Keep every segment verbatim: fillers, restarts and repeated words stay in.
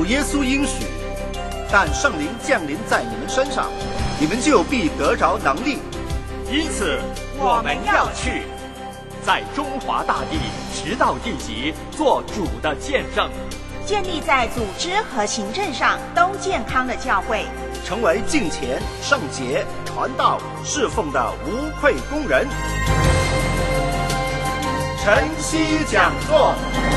耶稣应许，但圣灵降临在你们身上，你们就必得着能力。 因此，我们要去，在中华大地直到地极，做主的见证， 建立在组织和行政上都健康的教会， 成为敬虔、圣洁、传道、侍奉的无愧工人。晨曦讲座。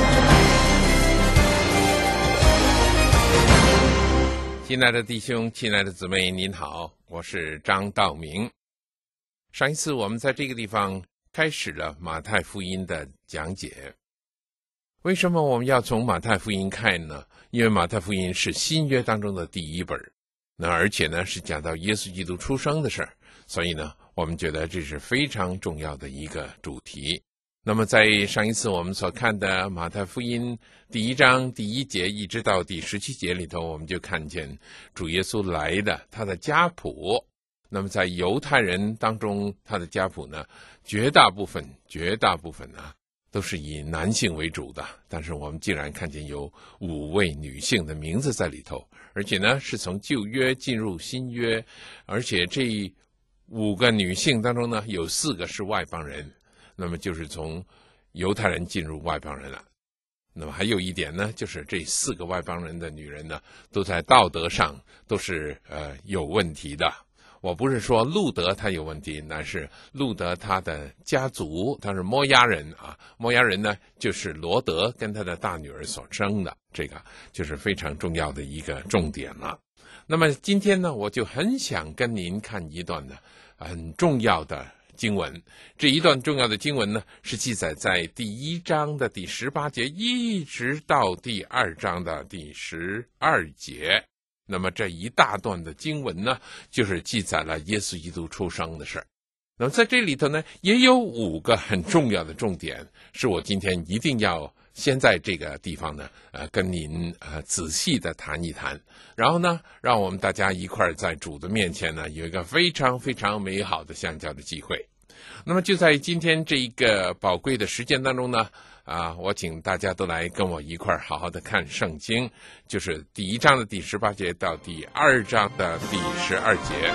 亲爱的弟兄，亲爱的姊妹，您好，我是张道明。上一次我们在这个地方开始了马太福音的讲解。为什么我们要从马太福音看呢？因为马太福音是新约当中的第一本，那而且呢是讲到耶稣基督出生的事儿，所以呢我们觉得这是非常重要的一个主题。那么在上一次我们所看的马太福音第一章第一节一直到第十七节里头，我们就看见主耶稣来的他的家谱。那么在犹太人当中，他的家谱呢，绝大部分绝大部分呢都是以男性为主的，但是我们竟然看见有五位女性的名字在里头，而且呢是从旧约进入新约，而且这五个女性当中呢，有四个是外邦人，那么就是从犹太人进入外邦人了。那么还有一点呢，就是这四个外邦人的女人呢，都在道德上都是呃有问题的。我不是说路德他有问题，乃是路德他的家族他是摩押人啊，摩押人呢就是罗德跟他的大女儿所生的，这个就是非常重要的一个重点了。那么今天呢，我就很想跟您看一段呢很重要的经文。这一段重要的经文呢，是记载在第一章的第十八节一直到第二章的第十二节。那么这一大段的经文呢，就是记载了耶稣基督出生的事儿。那么在这里头呢，也有五个很重要的重点，是我今天一定要先在这个地方呢，呃，跟您呃仔细的谈一谈，然后呢，让我们大家一块儿在主的面前呢，有一个非常非常美好的相交的机会。那么就在今天这一个宝贵的时间当中呢，啊，我请大家都来跟我一块儿好好的看圣经，就是第一章的第十八节到第二章的第十二节。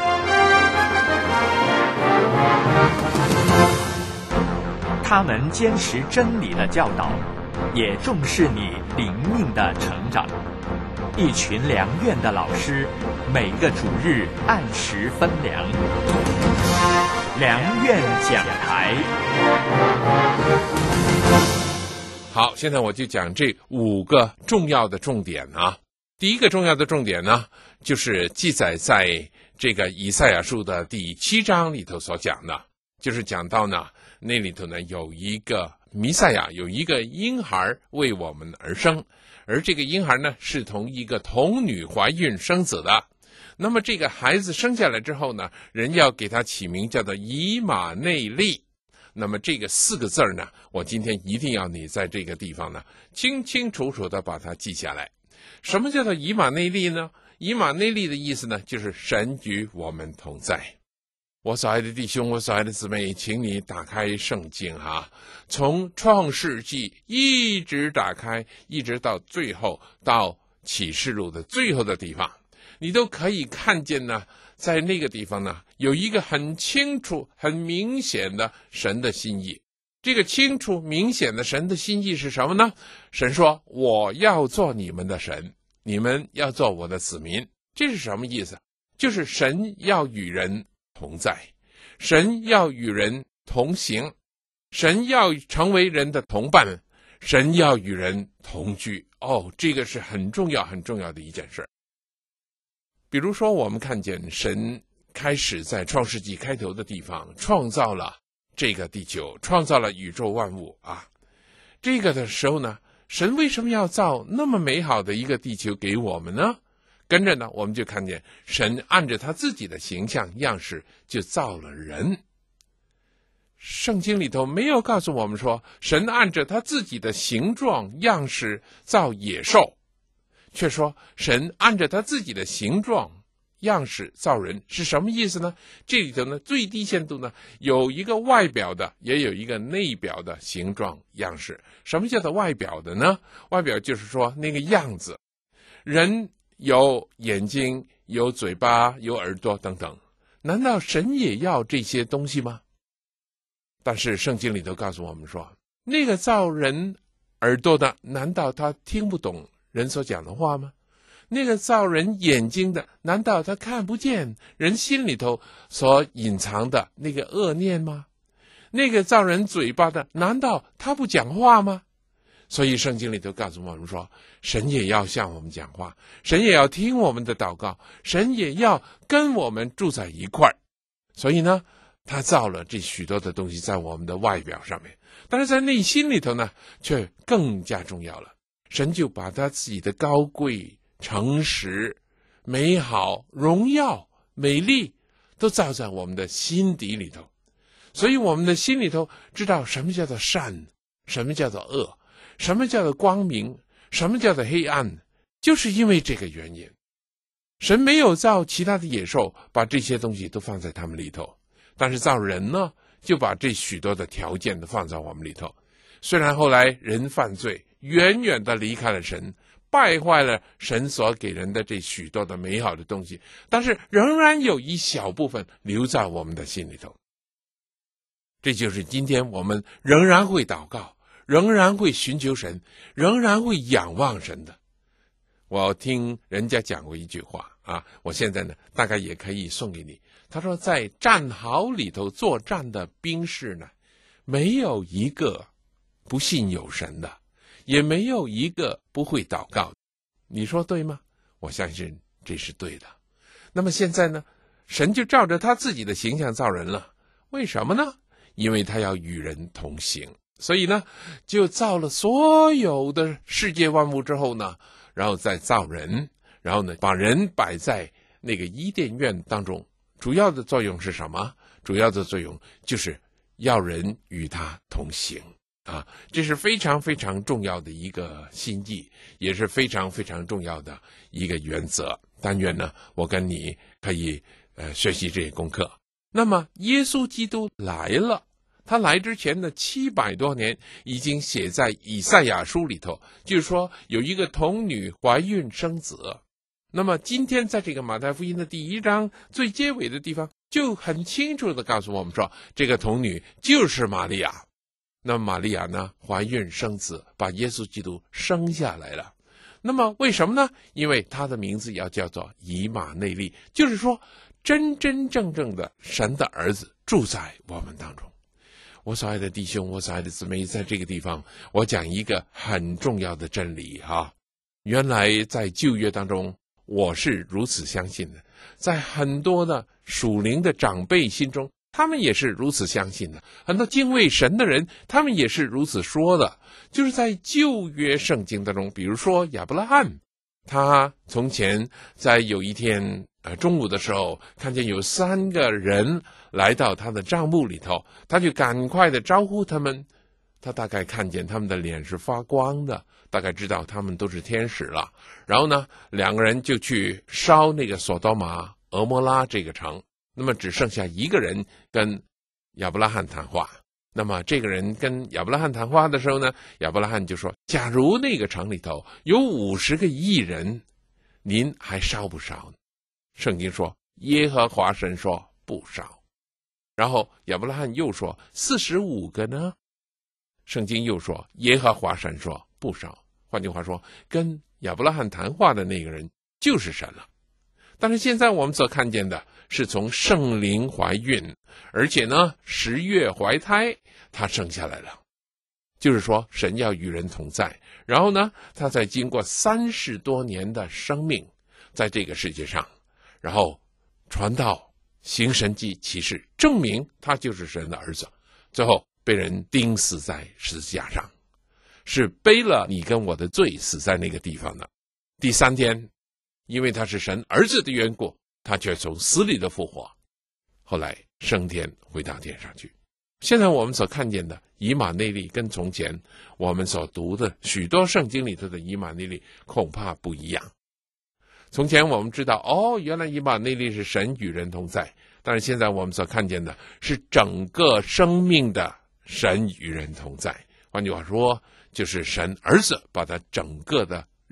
他们坚持真理的教导，也重视你灵命的成长。一群良院的老师，每个主日按时分粮。良院讲台。 好，现在我就讲这五个重要的重点啊。第一个重要的重点呢，就是记载在这个以赛亚书的第七章里头所讲的，就是讲到呢，那里头呢有一个弥赛亚，有一个婴孩为我们而生，而这个婴孩呢是从一个童女怀孕生子的。那么这个孩子生下来之后呢，人要给他起名叫做以马内利。那么这个四个字呢，我今天一定要你在这个地方呢清清楚楚的把它记下来。什么叫做以马内利呢？以马内利的意思呢，就是神与我们同在。我所爱的弟兄，我所爱的姊妹，请你打开圣经哈，从创世纪一直打开，一直到最后到启示录的最后的地方，你都可以看见呢，在那个地方呢，有一个很清楚、很明显的神的心意。这个清楚、明显的神的心意是什么呢？神说：“我要做你们的神，你们要做我的子民。”这是什么意思？就是神要与人同在，神要与人同行，神要成为人的同伴，神要与人同居。哦，这个是很重要、很重要的一件事。比如说我们看见神开始在创世纪开头的地方创造了这个地球，创造了宇宙万物啊。这个的时候呢，神为什么要造那么美好的一个地球给我们呢？跟着呢，我们就看见神按着他自己的形象样式就造了人。圣经里头没有告诉我们说神按着他自己的形状样式造野兽，却说神按着他自己的形状样式造人，是什么意思呢？这里头呢，最低限度呢，有一个外表的，也有一个内表的形状样式。什么叫做外表的呢？外表就是说那个样子。 人有眼睛、有嘴巴、有耳朵等等，难道神也要这些东西吗？但是圣经里头告诉我们说，那个造人耳朵的，难道他听不懂人所讲的话吗？那个造人眼睛的，难道他看不见人心里头所隐藏的那个恶念吗？那个造人嘴巴的，难道他不讲话吗？所以圣经里头告诉我们说，神也要向我们讲话，神也要听我们的祷告，神也要跟我们住在一块儿。所以呢，他造了这许多的东西在我们的外表上面，但是在内心里头呢，却更加重要了。神就把他自己的高贵、诚实、美好、荣耀、美丽都造在我们的心底里头。所以我们的心里头知道什么叫做善，什么叫做恶，什么叫做光明，什么叫做黑暗，就是因为这个原因。神没有造其他的野兽，把这些东西都放在他们里头，但是造人呢，就把这许多的条件都放在我们里头。虽然后来人犯罪，远远的离开了神，败坏了神所给人的这许多的美好的东西，但是仍然有一小部分留在我们的心里头。这就是今天我们仍然会祷告，仍然会寻求神，仍然会仰望神的。我听人家讲过一句话啊，我现在呢大概也可以送给你。他说，在战壕里头作战的兵士呢，没有一个不信有神的，也没有一个不会祷告。你说对吗？我相信这是对的。那么现在呢，神就照着他自己的形象造人了。为什么呢？因为他要与人同行，所以呢，就造了所有的世界万物之后呢，然后再造人，然后呢，把人摆在那个伊甸园当中。主要的作用是什么？主要的作用就是要人与他同行啊，这是非常非常重要的一个心意，也是非常非常重要的一个原则。但愿呢，我跟你可以呃学习这些功课。那么耶稣基督来了，他来之前的七百多年已经写在以赛亚书里头，就是说有一个童女怀孕生子。那么今天在这个马太福音的第一章最结尾的地方，就很清楚地告诉我们说，这个童女就是玛利亚。那么玛利亚呢，怀孕生子，把耶稣基督生下来了。那么为什么呢？因为他的名字要叫做以马内利，就是说真真正正的神的儿子住在我们当中。我所爱的弟兄，我所爱的姊妹，在这个地方我讲一个很重要的真理哈。原来在旧约当中，我是如此相信的，在很多的属灵的长辈心中，他们也是如此相信的，很多敬畏神的人，他们也是如此说的。就是在旧约圣经当中，比如说亚伯拉罕，他从前在有一天呃中午的时候，看见有三个人来到他的帐幕里头，他就赶快的招呼他们。他大概看见他们的脸是发光的，大概知道他们都是天使了。然后呢，两个人就去烧那个索多玛、俄摩拉这个城。那么只剩下一个人跟亚伯拉罕谈话。那么这个人跟亚伯拉罕谈话的时候呢，亚伯拉罕就说，假如那个城里头有五十个义人，您还烧不烧呢？圣经说耶和华神说不烧。然后亚伯拉罕又说四十五个呢？圣经又说耶和华神说不烧。换句话说，跟亚伯拉罕谈话的那个人就是神了。但是现在我们所看见的是从圣灵怀孕，而且呢十月怀胎，他生下来了。就是说神要与人同在，然后呢他在经过三十多年的生命在这个世界上，然后传道行神迹奇事，证明他就是神的儿子，最后被人钉死在十字架上，是背了你跟我的罪死在那个地方的。第三天，因为他是神儿子的缘故，他却从死里的复活，后来升天回到天上去。现在我们所看见的以马内利跟从前我们所读的许多圣经里头的以马内利恐怕不一样。从前我们知道，哦，原来以马内利是神与人同在，但是现在我们所看见的是整个生命的神与人同在。换句话说，就是神儿子把他整个的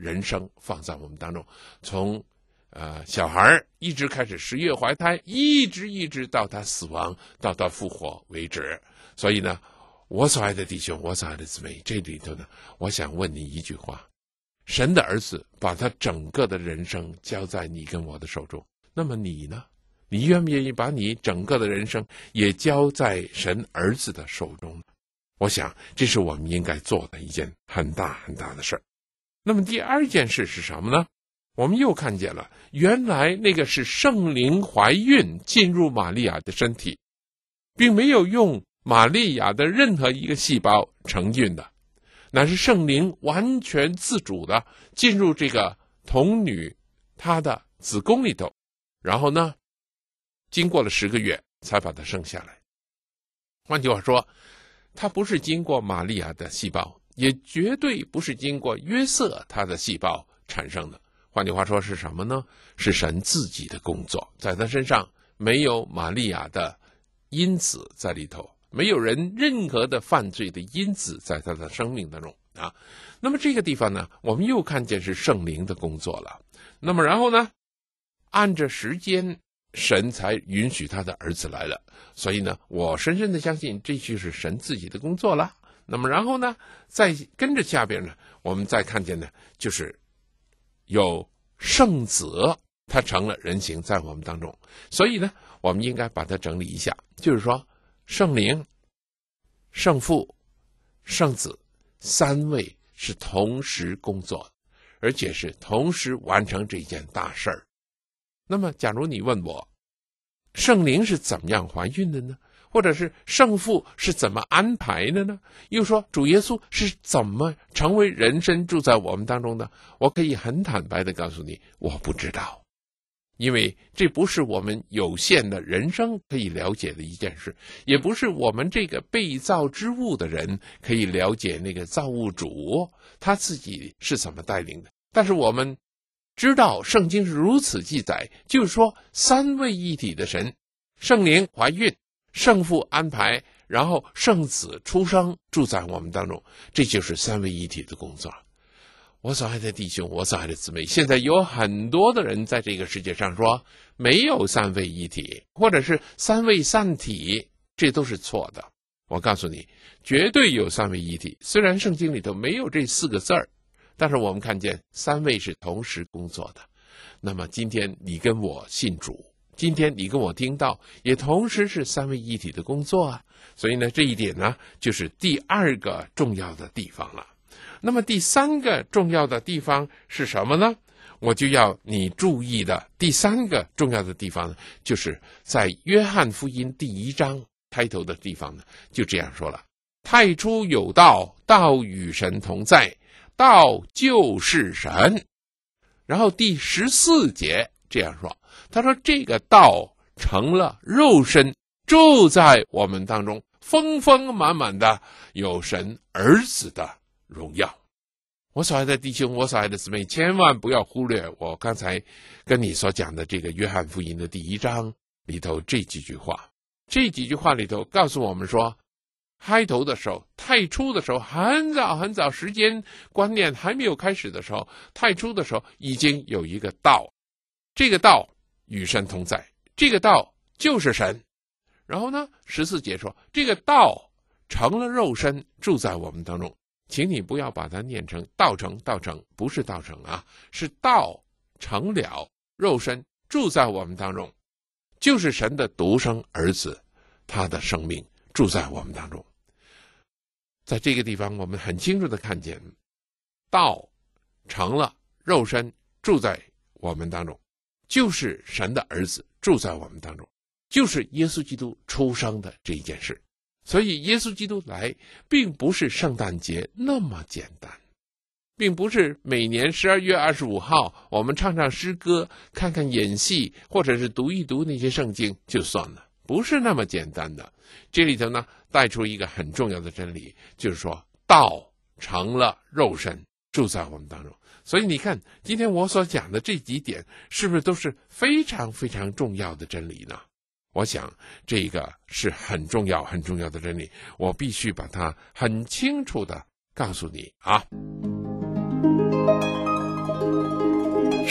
人生放在我们当中，从呃小孩一直开始十月怀胎，一直一直到他死亡，到他复活为止。所以呢，我所爱的弟兄，我所爱的姊妹，这里头呢，我想问你一句话：神的儿子把他整个的人生交在你跟我的手中，那么你呢？你愿不愿意把你整个的人生也交在神儿子的手中呢？我想这是我们应该做的一件很大很大的事儿。那么第二件事是什么呢？我们又看见了，原来那个是圣灵怀孕进入玛利亚的身体，并没有用玛利亚的任何一个细胞承孕的，乃是圣灵完全自主的进入这个童女她的子宫里头，然后呢，经过了十个月才把它生下来。换句话说，它不是经过玛利亚的细胞，也绝对不是经过约瑟他的细胞产生的。换句话说是什么呢？是神自己的工作，在他身上没有玛利亚的因子在里头，没有人任何的犯罪的因子在他的生命当中啊。那么这个地方呢，我们又看见是圣灵的工作了。那么然后呢，按着时间，神才允许他的儿子来了。所以呢，我深深的相信这就是神自己的工作了。那么然后呢，再跟着下边呢，我们再看见呢，就是有圣子，他成了人形在我们当中。所以呢，我们应该把它整理一下，就是说圣灵、圣父、圣子三位是同时工作，而且是同时完成这件大事儿。那么假如你问我，圣灵是怎么样怀孕的呢？或者是圣父是怎么安排的呢？又说主耶稣是怎么成为人身住在我们当中的？我可以很坦白的告诉你，我不知道，因为这不是我们有限的人生可以了解的一件事，也不是我们这个被造之物的人可以了解那个造物主他自己是怎么带领的。但是我们知道圣经是如此记载，就是说三位一体的神，圣灵怀孕，圣父安排，然后圣子出生住在我们当中，这就是三位一体的工作。我所爱的弟兄，我所爱的姊妹，现在有很多的人在这个世界上说没有三位一体，或者是三位散体，这都是错的。我告诉你，绝对有三位一体。虽然圣经里头没有这四个字儿，但是我们看见三位是同时工作的。那么今天你跟我信主，今天你跟我听到，也同时是三位一体的工作啊。所以呢，这一点呢，就是第二个重要的地方了。那么第三个重要的地方是什么呢？我就要你注意的第三个重要的地方呢，就是在约翰福音第一章开头的地方呢，就这样说了：太初有道，道与神同在，道就是神。然后第十四节这样说，他说这个道成了肉身，住在我们当中，丰丰满满的有神儿子的荣耀。我所爱的弟兄，我所爱的姊妹，千万不要忽略我刚才跟你所讲的这个约翰福音的第一章里头这几句话。这几句话里头告诉我们说，开头的时候，太初的时候，很早很早，时间观念还没有开始的时候，太初的时候已经有一个道，这个道与神同在，这个道就是神。然后呢，十四节说这个道成了肉身，住在我们当中。请你不要把它念成道成，道成不是道成啊，是道成了肉身，住在我们当中，就是神的独生儿子，他的生命住在我们当中。在这个地方我们很清楚的看见，道成了肉身，住在我们当中，就是神的儿子住在我们当中，就是耶稣基督出生的这一件事。所以耶稣基督来并不是圣诞节那么简单，并不是每年十二月二十五号我们唱唱诗歌，看看演戏，或者是读一读那些圣经就算了，不是那么简单的。这里头呢带出一个很重要的真理，就是说道成了肉身，住在我们当中。所以你看今天我所讲的这几点是不是都是非常非常重要的真理呢？我想这个是很重要很重要的真理，我必须把它很清楚的告诉你啊。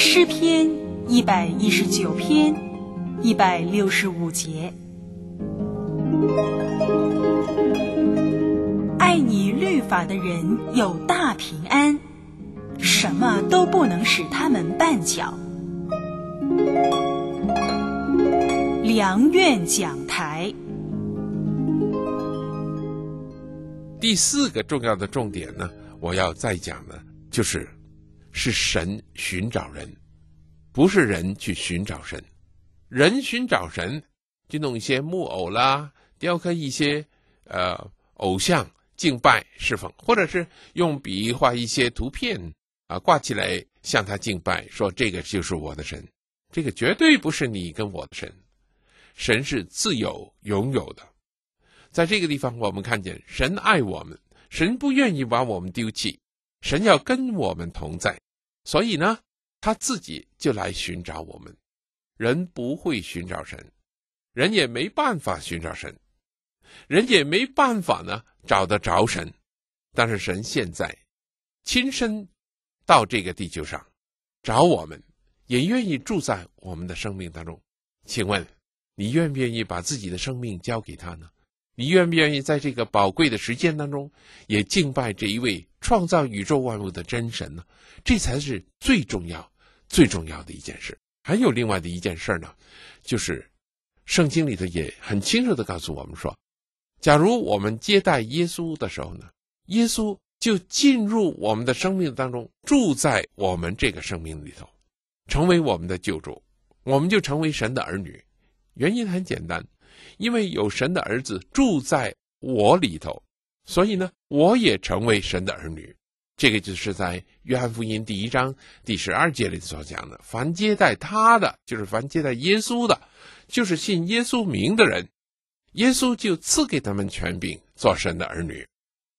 诗篇一百一十九篇一百六十五节。爱你律法的人有大平安，什么都不能使他们绊脚。良苑讲台。 第四个重要的重点呢，我要再讲的就是是神寻找人，不是人去寻找神。人寻找神就弄一些木偶啦，雕刻一些呃偶像敬拜侍奉，或者是用笔画一些图片啊挂起来向他敬拜，说这个就是我的神。这个绝对不是你跟我的神。神是自有拥有的。在这个地方我们看见神爱我们，神不愿意把我们丢弃，神要跟我们同在，所以呢他自己就来寻找我们。人不会寻找神，人也没办法寻找神，人也没办法呢找得着神，但是神现在亲身到这个地球上找我们，也愿意住在我们的生命当中。请问你愿不愿意把自己的生命交给他呢？你愿不愿意在这个宝贵的时间当中也敬拜这一位创造宇宙万物的真神呢？这才是最重要最重要的一件事。还有另外的一件事呢，就是圣经里头也很清楚地告诉我们说，假如我们接待耶稣的时候呢，耶稣就进入我们的生命当中，住在我们这个生命里头，成为我们的救主，我们就成为神的儿女。原因很简单，因为有神的儿子住在我里头，所以呢我也成为神的儿女。这个就是在约翰福音第一章第十二节里所讲的，凡接待他的，就是凡接待耶稣的，就是信耶稣名的人，耶稣就赐给他们权柄做神的儿女。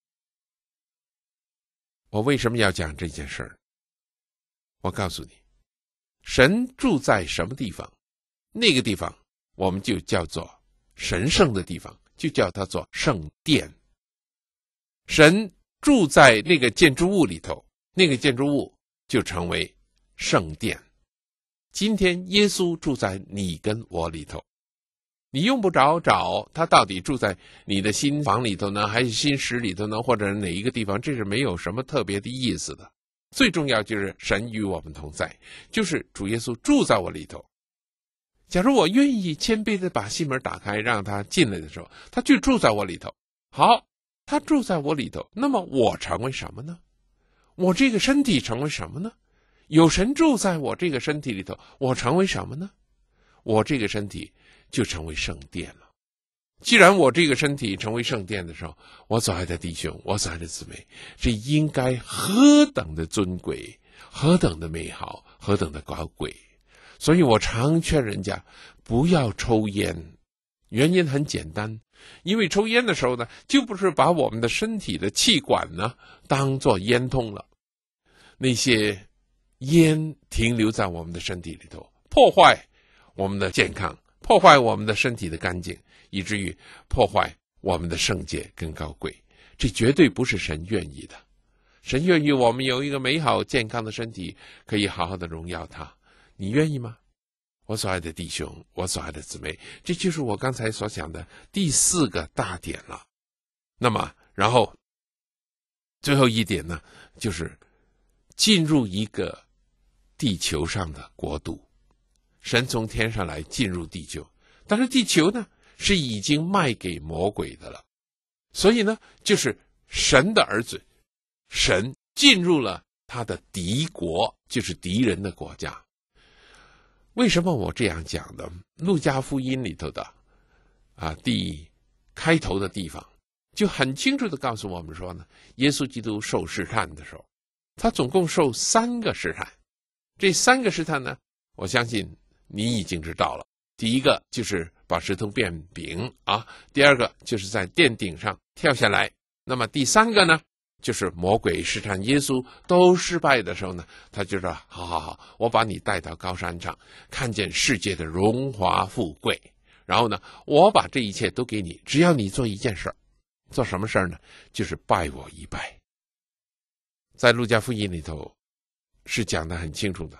我为什么要讲这件事儿？我告诉你，神住在什么地方，那个地方我们就叫做神圣的地方，就叫它做圣殿。神住在那个建筑物里头，那个建筑物就成为圣殿。今天耶稣住在你跟我里头，你用不着找他到底住在你的心房里头呢，还是心室里头呢，或者哪一个地方，这是没有什么特别的意思的。最重要就是神与我们同在，就是主耶稣住在我里头。假如我愿意谦卑的把心门打开，让他进来的时候，他就住在我里头。好，他住在我里头，那么我成为什么呢？我这个身体成为什么呢？有神住在我这个身体里头，我成为什么呢？我这个身体就成为圣殿了。既然我这个身体成为圣殿的时候，我所爱的弟兄，我所爱的姊妹，这应该何等的尊贵，何等的美好，何等的高贵。所以我常劝人家不要抽烟，原因很简单，因为抽烟的时候呢，就不是把我们的身体的气管呢当作烟通了，那些烟停留在我们的身体里头，破坏我们的健康，破坏我们的身体的干净，以至于破坏我们的圣洁跟高贵。这绝对不是神愿意的。神愿意我们有一个美好健康的身体，可以好好的荣耀他。你愿意吗？我所爱的弟兄，我所爱的姊妹，这就是我刚才所讲的第四个大点了。那么然后最后一点呢，就是进入一个地球上的国度。神从天上来进入地球，但是地球呢是已经卖给魔鬼的了，所以呢就是神的儿子，神进入了他的敌国，就是敌人的国家。为什么我这样讲呢？路加福音里头的啊第开头的地方就很清楚的告诉我们说呢，耶稣基督受试探的时候，他总共受三个试探。这三个试探呢，我相信你已经知道了。第一个就是把石头变饼啊，第二个就是在殿顶上跳下来，那么第三个呢，就是魔鬼试探耶稣都失败的时候呢，他就说好好好，我把你带到高山上，看见世界的荣华富贵，然后呢我把这一切都给你，只要你做一件事。做什么事呢？就是拜我一拜。在路加福音里头是讲得很清楚的，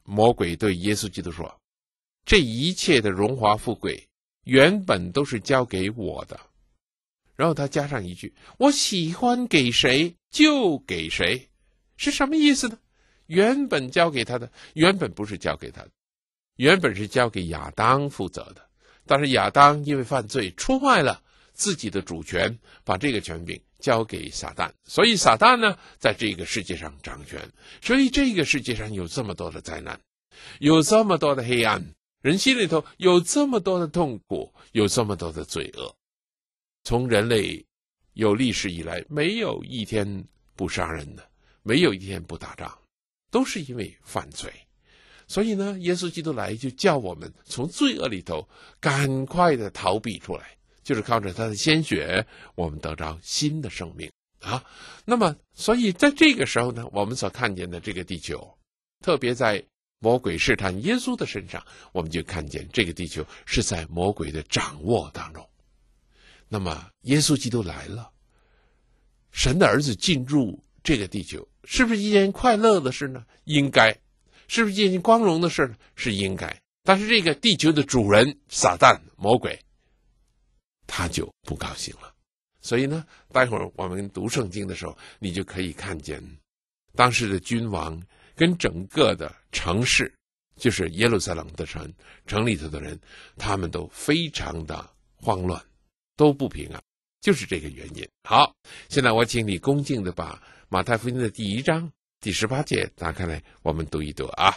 魔鬼对耶稣基督说，这一切的荣华富贵原本都是交给我的。然后他加上一句，我喜欢给谁就给谁，是什么意思呢？原本交给他的，原本不是交给他的，原本是交给亚当负责的。但是亚当因为犯罪出卖了自己的主权，把这个权柄交给撒旦，所以撒旦呢在这个世界上掌权，所以这个世界上有这么多的灾难，有这么多的黑暗，人心里头有这么多的痛苦，有这么多的罪恶。从人类有历史以来，没有一天不杀人的，没有一天不打仗，都是因为犯罪。所以呢，耶稣基督来就叫我们从罪恶里头赶快的逃避出来，就是靠着他的鲜血，我们得着新的生命啊。那么所以在这个时候呢，我们所看见的这个地球，特别在魔鬼试探耶稣的身上，我们就看见这个地球是在魔鬼的掌握当中。那么耶稣基督来了，神的儿子进入这个地球，是不是一件快乐的事呢？应该。是不是一件光荣的事呢？是应该。但是这个地球的主人撒旦魔鬼，他就不高兴了。所以呢，待会儿我们读圣经的时候，你就可以看见当时的君王跟整个的城市，就是耶路撒冷的城城里头的人，他们都非常的慌乱，都不平安，就是这个原因。好，现在我请你恭敬的把马太福音的第一章第十八节打开来，我们读一读啊。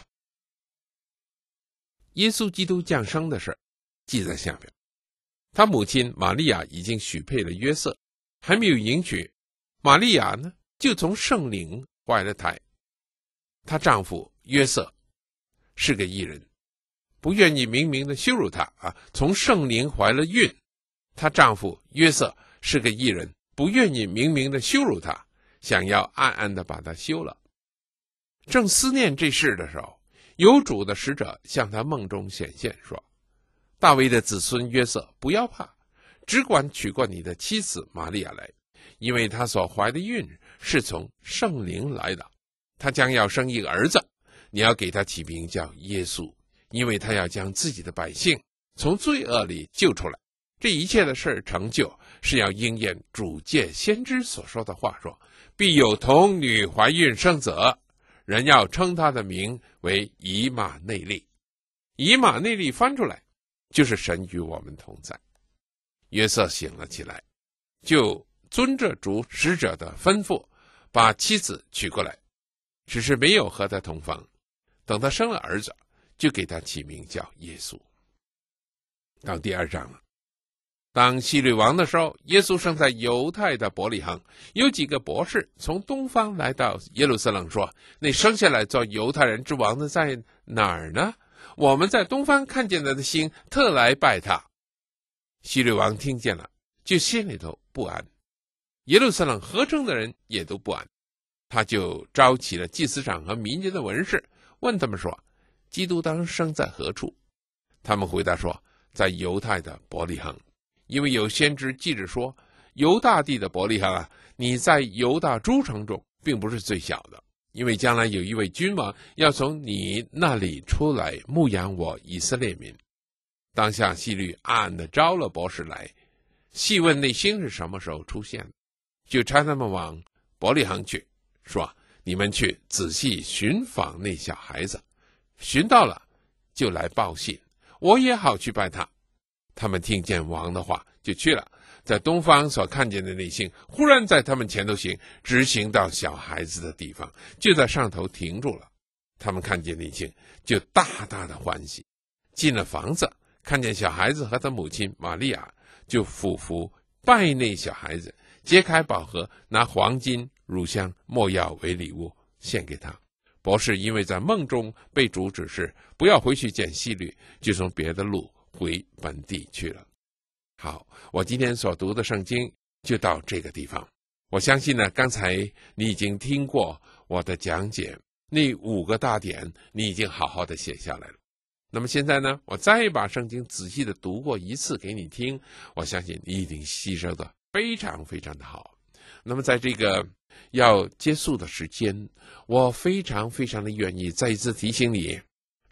耶稣基督降生的事记在下面。他母亲玛利亚已经许配了约瑟，还没有迎娶。玛利亚呢，就从圣灵怀了胎。她丈夫约瑟是个义人，不愿意明明的羞辱她啊，从圣灵怀了孕。她丈夫约瑟是个义人，不愿意明明的羞辱她，想要暗暗的把她休了。正思念这事的时候，有主的使者向他梦中显现，说，大卫的子孙约瑟，不要怕，只管娶过你的妻子玛利亚来，因为她所怀的孕是从圣灵来的。她将要生一个儿子，你要给他起名叫耶稣，因为他要将自己的百姓从罪恶里救出来。这一切的事成就，是要应验主借先知所说的话，说，必有童女怀孕生子，人要称他的名为以马内利。以马内利翻出来，就是神与我们同在。约瑟醒了起来，就遵着主使者的吩咐，把妻子娶过来，只是没有和他同房。等他生了儿子，就给他起名叫耶稣。到第二章了。当希律王的时候，耶稣生在犹太的伯利恒。有几个博士从东方来到耶路撒冷，说，那生下来做犹太人之王的在哪儿呢？我们在东方看见他的星，特来拜他。希律王听见了，就心里头不安，耶路撒冷合城的人也都不安。他就召集了祭司长和民间的文士，问他们说，基督当生在何处？他们回答说，在犹太的伯利恒。因为有先知记着说，犹大地的伯利恒啊，你在犹大诸城中并不是最小的，因为将来有一位君王要从你那里出来牧养我以色列民。当下希律暗暗的招了博士来，细问那星是什么时候出现的，就差他们往伯利恒去，说，你们去仔细寻访那小孩子，寻到了就来报信，我也好去拜他。他们听见王的话，就去了。在东方所看见的那星，忽然在他们前头行，直行到小孩子的地方，就在上头停住了。他们看见那星，就大大的欢喜。进了房子，看见小孩子和他母亲玛利亚，就俯伏拜那小孩子，揭开宝盒，拿黄金、乳香、没药为礼物献给他。博士因为在梦中被主指示不要回去见希律，就从别的路回本地去了。好，我今天所读的圣经就到这个地方。我相信呢，刚才你已经听过我的讲解，那五个大点你已经好好的写下来了。那么现在呢，我再把圣经仔细的读过一次给你听，我相信你一定吸收的非常非常的好。那么在这个要结束的时间，我非常非常的愿意再一次提醒你，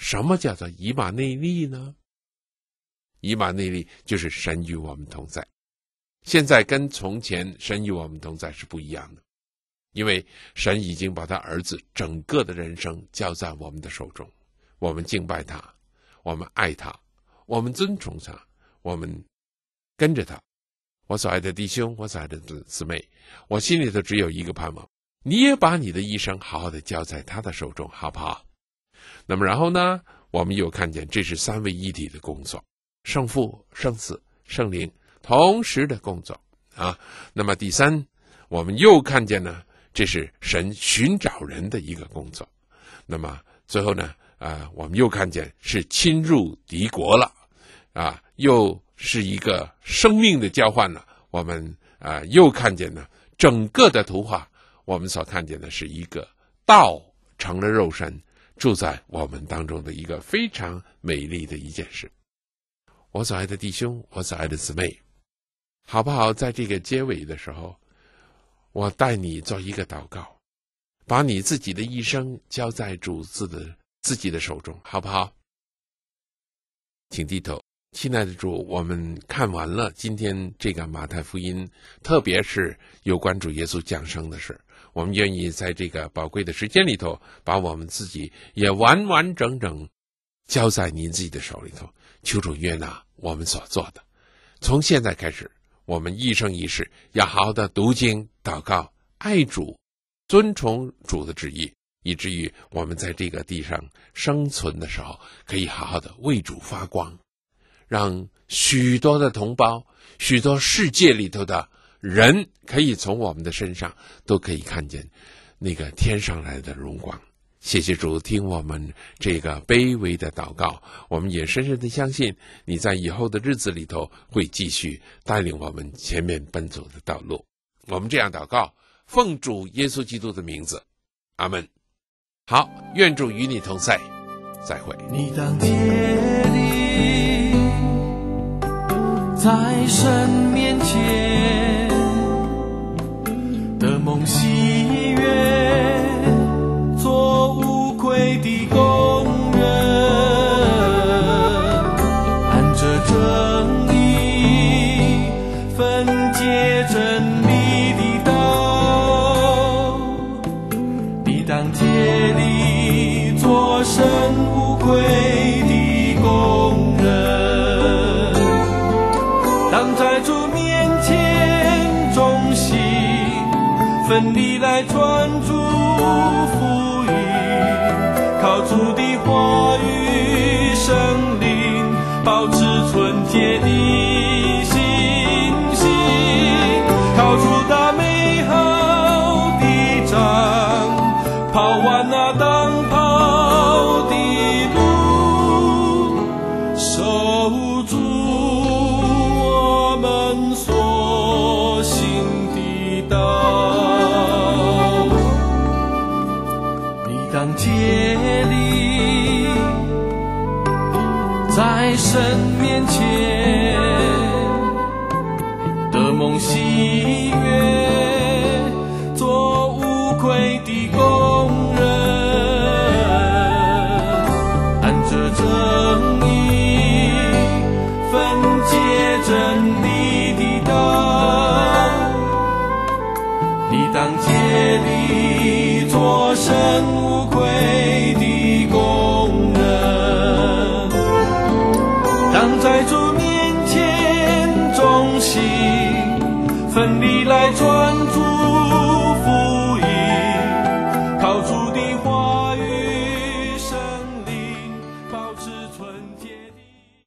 什么叫做以马内利呢？以马内利就是神与我们同在。现在跟从前神与我们同在是不一样的，因为神已经把他儿子整个的人生交在我们的手中，我们敬拜他，我们爱他，我们尊崇他，我们跟着他。我所爱的弟兄，我所爱的姊妹，我心里头只有一个盼望，你也把你的一生好好的交在他的手中，好不好？那么然后呢，我们又看见这是三位一体的工作，圣父、圣子、圣灵同时的工作啊。那么第三，我们又看见呢，这是神寻找人的一个工作。那么最后呢，啊，我们又看见是侵入敌国了，啊，又是一个生命的交换了。我们啊，又看见呢，整个的图画，我们所看见的是一个道成了肉身，住在我们当中的一个非常美丽的一件事。我所爱的弟兄，我所爱的姊妹，好不好？在这个结尾的时候，我带你做一个祷告，把你自己的一生交在主自的自己的手中，好不好？请低头。亲爱的主，我们看完了今天这个马太福音，特别是有关主耶稣降生的事，我们愿意在这个宝贵的时间里头，把我们自己也完完整整交在您自己的手里头。求主悦纳我们所做的。从现在开始，我们一生一世要好好的读经、祷告、爱主、尊崇主的旨意，以至于我们在这个地上生存的时候，可以好好的为主发光，让许多的同胞、许多世界里头的人，可以从我们的身上都可以看见那个天上来的荣光。谢谢主，听我们这个卑微的祷告，我们也深深的相信你在以后的日子里头会继续带领我们前面奔走的道路。我们这样祷告，奉主耶稣基督的名字，阿们。好，愿主与你同在，再会。 你当竭力在神面前的梦喜悦，做无愧的工人，按着正义分解真理的道，你当竭力做神无愧的工人，当在主面前忠心奋力来专注福音，靠主的话语圣灵保持纯洁的信心，靠主打美好的仗，跑完那当跑的路，守住我们所行的道。你当竭力在神面前的梦喜悦，做无愧的工人，按着正义分解真理的道，你当竭力做神无愧的工人，当在主面前忠心奋力来专注福